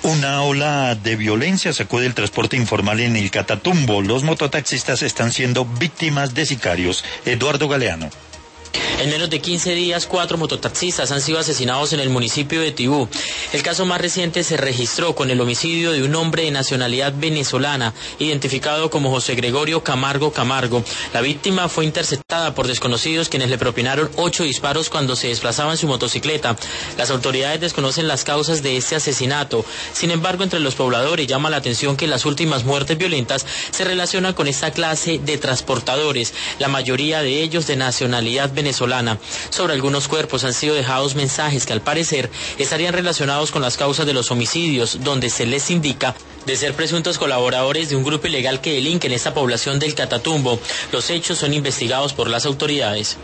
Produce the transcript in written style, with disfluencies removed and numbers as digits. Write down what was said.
Una ola de violencia sacude el transporte informal en el Catatumbo. Los mototaxistas están siendo víctimas de sicarios. Eduardo Galeano. En menos de 15 días, 4 mototaxistas han sido asesinados en el municipio de Tibú. El caso más reciente se registró con el homicidio de un hombre de nacionalidad venezolana, identificado como José Gregorio Camargo Camargo. La víctima fue interceptada por desconocidos quienes le propinaron 8 disparos cuando se desplazaba en su motocicleta. Las autoridades desconocen las causas de este asesinato. Sin embargo, entre los pobladores llama la atención que las últimas muertes violentas se relacionan con esta clase de transportadores, la mayoría de ellos de nacionalidad venezolana. Sobre algunos cuerpos han sido dejados mensajes que al parecer estarían relacionados con las causas de los homicidios, donde se les indica de ser presuntos colaboradores de un grupo ilegal que delinque en esta población del Catatumbo. Los hechos son investigados por las autoridades.